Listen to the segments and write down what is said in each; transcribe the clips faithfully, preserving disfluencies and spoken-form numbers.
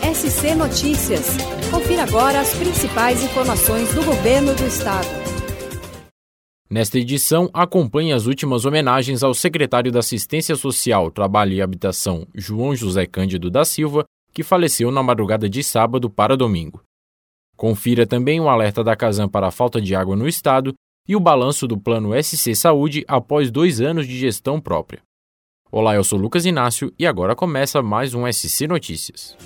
S C Notícias. Confira agora as principais informações do governo do estado. Nesta edição, acompanhe as últimas homenagens ao secretário da Assistência Social, Trabalho e Habitação, João José Cândido da Silva, que faleceu na madrugada de sábado para domingo. Confira também o alerta da Casan para a falta de água no estado e o balanço do Plano S C Saúde após dois anos de gestão própria. Olá, eu sou Lucas Inácio e agora começa mais um S C Notícias.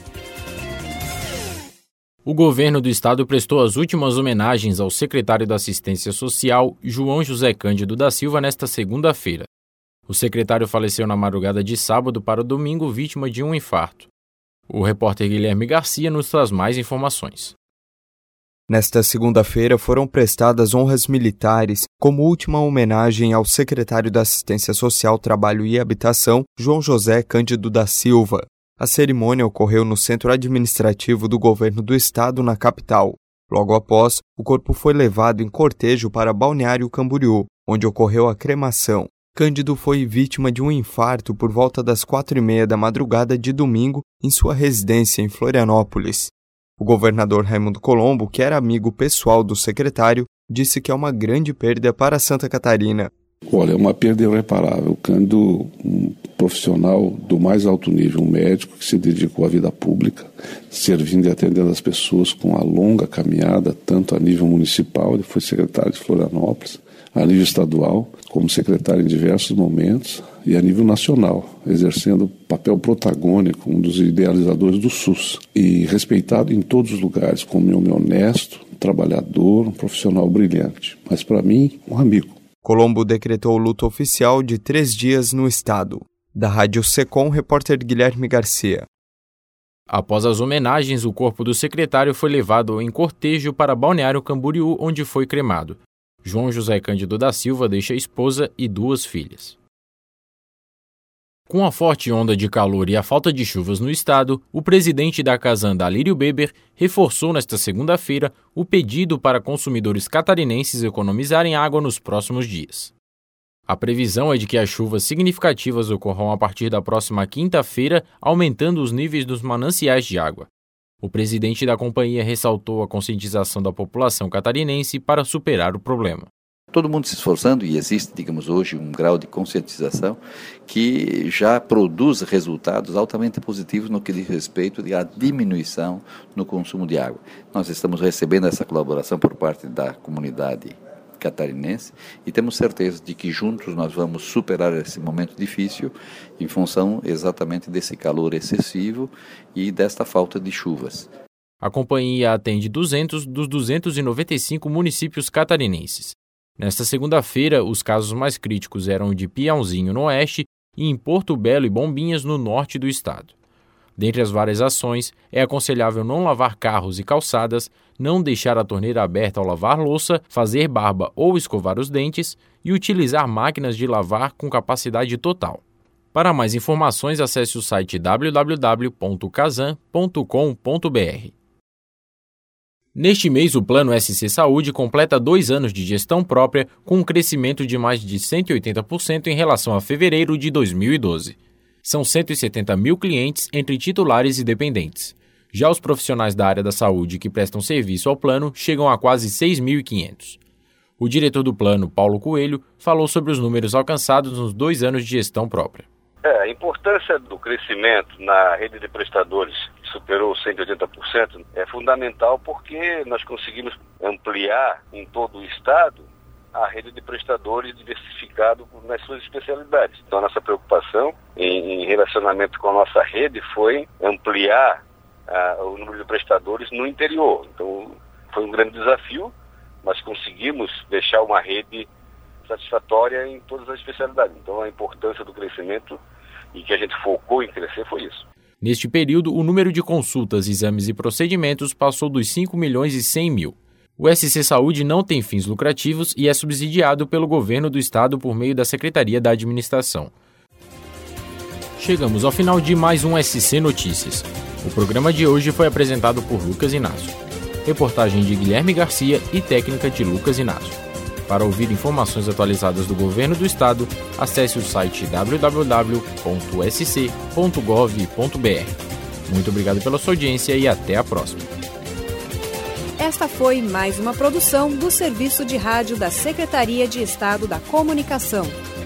O governo do estado prestou as últimas homenagens ao secretário da Assistência Social, João José Cândido da Silva, nesta segunda-feira. O secretário faleceu na madrugada de sábado para domingo, vítima de um infarto. O repórter Guilherme Garcia nos traz mais informações. Nesta segunda-feira foram prestadas honras militares como última homenagem ao secretário da Assistência Social, Trabalho e Habitação, João José Cândido da Silva. A cerimônia ocorreu no Centro Administrativo do Governo do Estado, na capital. Logo após, o corpo foi levado em cortejo para Balneário Camboriú, onde ocorreu a cremação. Cândido foi vítima de um infarto por volta das quatro e meia da madrugada de domingo em sua residência em Florianópolis. O governador Raimundo Colombo, que era amigo pessoal do secretário, disse que é uma grande perda para Santa Catarina. Olha, é uma perda irreparável. O Cândido, um profissional do mais alto nível, um médico que se dedicou à vida pública, servindo e atendendo as pessoas com a longa caminhada, tanto a nível municipal, ele foi secretário de Florianópolis, a nível estadual, como secretário em diversos momentos, e a nível nacional, exercendo papel protagônico, um dos idealizadores do SUS, e respeitado em todos os lugares, como um homem honesto, um trabalhador, um profissional brilhante, mas para mim, um amigo. Colombo decretou o luto oficial de três dias no estado. Da Rádio Secom, repórter Guilherme Garcia. Após as homenagens, o corpo do secretário foi levado em cortejo para Balneário Camboriú, onde foi cremado. João José Cândido da Silva deixa esposa e duas filhas. Com a forte onda de calor e a falta de chuvas no estado, o presidente da Casan, Dalírio Beber, reforçou nesta segunda-feira o pedido para consumidores catarinenses economizarem água nos próximos dias. A previsão é de que as chuvas significativas ocorram a partir da próxima quinta-feira, aumentando os níveis dos mananciais de água. O presidente da companhia ressaltou a conscientização da população catarinense para superar o problema. Todo mundo se esforçando e existe, digamos, hoje um grau de conscientização que já produz resultados altamente positivos no que diz respeito à diminuição no consumo de água. Nós estamos recebendo essa colaboração por parte da comunidade catarinense e temos certeza de que juntos nós vamos superar esse momento difícil em função exatamente desse calor excessivo e desta falta de chuvas. A companhia atende duzentos dos duzentos e noventa e cinco municípios catarinenses. Nesta segunda-feira, os casos mais críticos eram de Piauzinho, no oeste, e em Porto Belo e Bombinhas, no norte do estado. Dentre as várias ações, é aconselhável não lavar carros e calçadas, não deixar a torneira aberta ao lavar louça, fazer barba ou escovar os dentes e utilizar máquinas de lavar com capacidade total. Para mais informações, acesse o site w w w ponto casan ponto com ponto b r. Neste mês, o Plano S C Saúde completa dois anos de gestão própria, com um crescimento de mais de cento e oitenta por cento em relação a fevereiro de dois mil e doze. São cento e setenta mil clientes entre titulares e dependentes. Já os profissionais da área da saúde que prestam serviço ao plano chegam a quase seis mil e quinhentos. O diretor do plano, Paulo Coelho, falou sobre os números alcançados nos dois anos de gestão própria. É, a importância do crescimento na rede de prestadores, que superou cento e oitenta por cento, é fundamental porque nós conseguimos ampliar em todo o estado a rede de prestadores diversificado nas suas especialidades. Então, a nossa preocupação em, em relacionamento com a nossa rede foi ampliar ah, o número de prestadores no interior. Então, foi um grande desafio, mas conseguimos deixar uma rede satisfatória em todas as especialidades. Então, a importância do crescimento e que a gente focou em crescer foi isso. Neste período, o número de consultas, exames e procedimentos passou dos cinco milhões e cem mil. O S C Saúde não tem fins lucrativos e é subsidiado pelo governo do estado por meio da Secretaria da Administração. Chegamos ao final de mais um S C Notícias. O programa de hoje foi apresentado por Lucas Inácio. Reportagem de Guilherme Garcia e técnica de Lucas Inácio. Para ouvir informações atualizadas do governo do estado, acesse o site w w w ponto s c ponto gov ponto b r. Muito obrigado pela sua audiência e até a próxima. Esta foi mais uma produção do Serviço de Rádio da Secretaria de Estado da Comunicação.